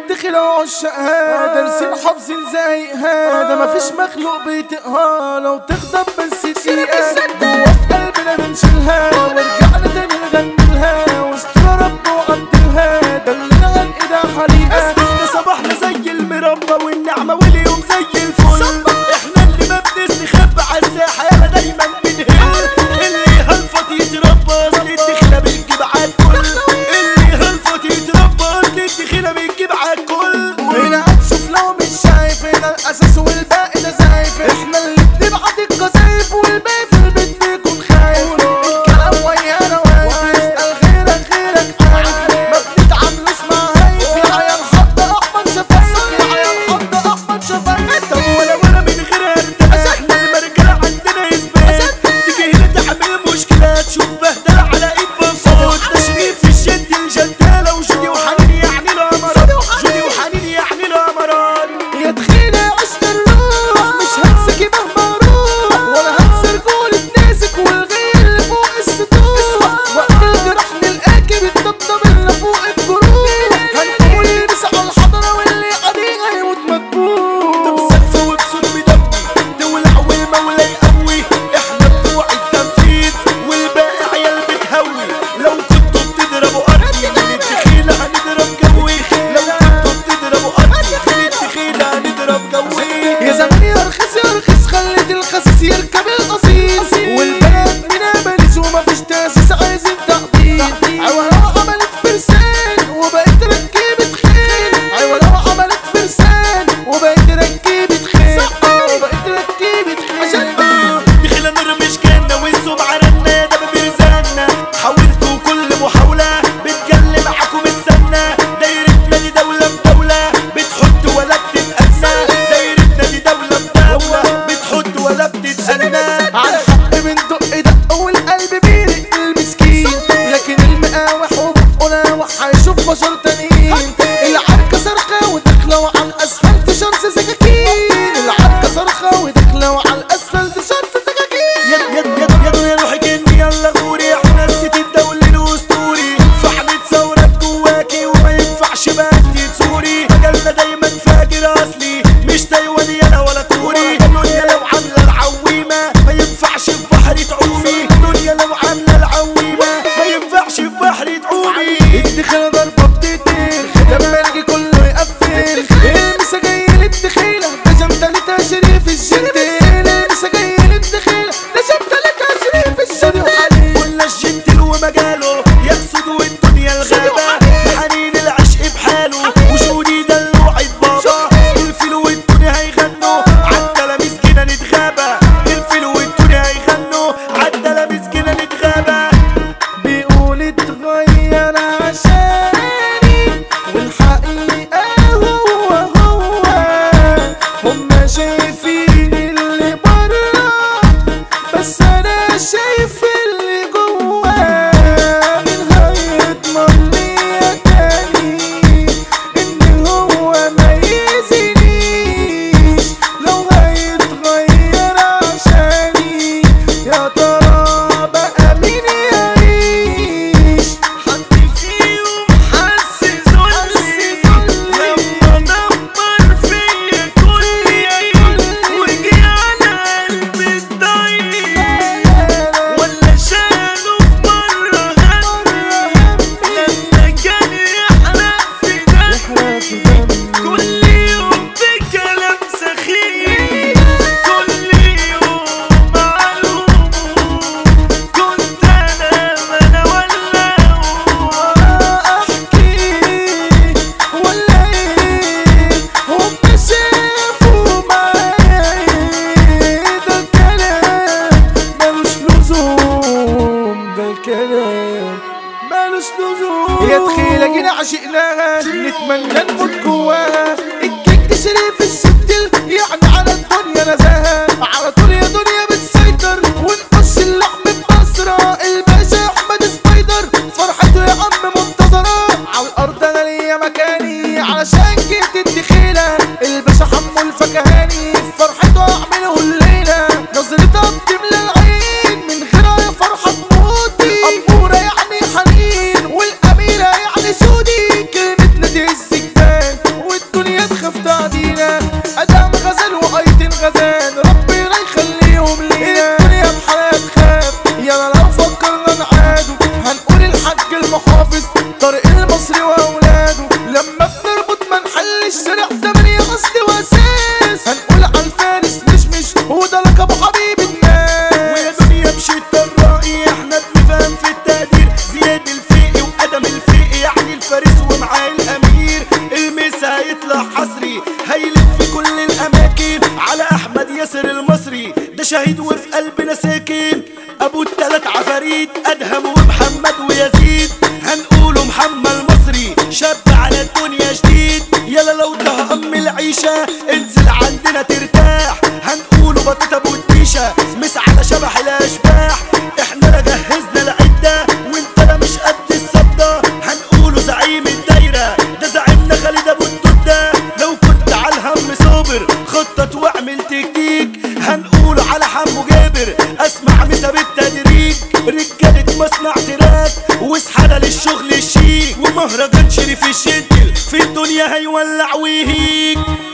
الدخل وعشق هذا دارسين حافظين زي هذا مفيش مخلوق بيطيقها لو تغضب بس دقيقة جوا في قلبنا بنشيلها ورجعنا تاني نغنيلها واستر رب وقدرها دلنا عن ايدها حريقة اسمنا صباحنا زي المربى والنعمة واليوم زي الفل احنا اللي ما بنستخبى عالساحة يالا دايما بنهل اللي هلفط يتربى اصل الدخلة بتجيب عالكل اللي هلفط يتربى اصل الدخلة بتجيب عالكل هنا هتشوف لو مش شايف هنا الاساس والباقي ده زايف احنا اللي بنبعت القذايف والباقي في البيت بيكون خايف الكلام ويانا واقف اسأل غيرك عارف ما بنتعاملوش مع هايف يا عيال حط احمر شفايف يا عيال حط احمر شفايف طب ولا من غير ارتاح احنا المرجلة عندنا اثبات تيجي هنا تعمل مشكلة تشوف بهدلة على ايد بنصوت تشريف الجد الجدالة وجودي وحنين يعني الامراض جودي وحنين يعني الامراض يا تخيل عشق الروح مش هنسكي مهما اروح ولا هنسى رجولة ناسك والغير اللي فوق السطوح وقت الجرح نلقاكي بتطبطب اللي فوق الجروح هنقول يرسع الحضرة واللي عليه هيموت مدبوح بسقف وبصوت بدمي تولع والمولى يقوي احنا بتوع التنفيذ والباقي عيال بتهوي لو كنتوا بتضربوا ارضي من الدخيلة هنضرب جوي لو كنتوا بتضربوا ارضي من الدخيلة هنضرب جوي يا زمان يا رخيص خلت الخسيس يركب القصيص والبلد منها باريس ومفيش تاسيس عايزين تقدير عوالة عملت فرسان وبقت ركيبة خيل عوالة عملت فرسان وبقت ركيبة خيل وبقت ركيبة خيل دخيلة نرمش كنا والسمعة رنا ده ببرزانا حاولتوا كل محاولة بتجلي معاكم السنة دايرتنا دي دولة في دولة بتحط ولا بتتأذى دايرتنا دي دولة في دولة بتحط ولا بتتأذى على الحق بندق دق والقلب بيرق المسكين لكن المقاوح وبقه ناوح هيشوف بشر تانيين العركة صرخة وداخلة وعلى الاسفلت شرس سكاكين العركة صرخة وداخلة وعلى الاسفلت شرس سكاكين يا دنيا روحي جني يلا غوري احنا نسيت الدولة الاسطوري فحمة ثورة جواكي وما ينفعش بقى انتي تسوري مجالنا دايما فاجر اصلي مش تايواني انا ولا كوري الدنيا لو عاملة العويمة ما ينفعش في بحر تعومي الدنيا لو عاملة العويمة ما ينفعش في بحر تعومي الدخيلة ضربة بتقتل لما يجي كله يقفل المسا جاي للدخيلة ده جمتلتها شريف الجنتين المسا جاي للدخيلة ده جمتلتها شريف الجنتين قلنا الجنتل ومجاله يقصد والدنيا الغابة حنين العشق بحاله وشودي دلوعة بابا الفيل والدنيا هيغنوا عالتلاميذ كده نتغابى الفيل والدنيا هيغنوا عالتلاميذ كده نتغابى بيقول اتغير عشاني والحقيقة هو هما شايفين اللي برا بس انا شايف اللي جوا من هيضمن ليا تاني ان هو ما يأذينيش لو هيتغير عشاني يا ترى بقى مين يعيش حد فيهم حس ذلي لما دمر فيا كلي وجي على قلبي الضيق ولا شالوا في مرة همي لما كان يحرق في دمي كل يوم بكلام سخيف كل يوم معلوم كنت انا ولا هو احكي ولا ايه هم شافوا معايا ايه ده الكلام ملوش لزوم ده الكلام ملوش لزوم يا تخيلة جينا عشقناها نتمنى نموت جواها الكيك شريف الشتل يعني على الدنيا نزاها على طول يا دنيا بتسيطر ونقص اللحم ببصرة الباشا احمد سبايدر فرحته يا عم منتظرة على الارض انا ليا مكاني علشان جيت الدخيلة الباشا حمو الفكهاني فرحته اعمله الليلة نظرتها بتملى العين من غيرها يا فرحة موتي أمورة يعني حنين والأميرة يعني سودي كلمتنا تهز الجبال مهرجان شريف الشدل في الدنيا هيولع ويهيج.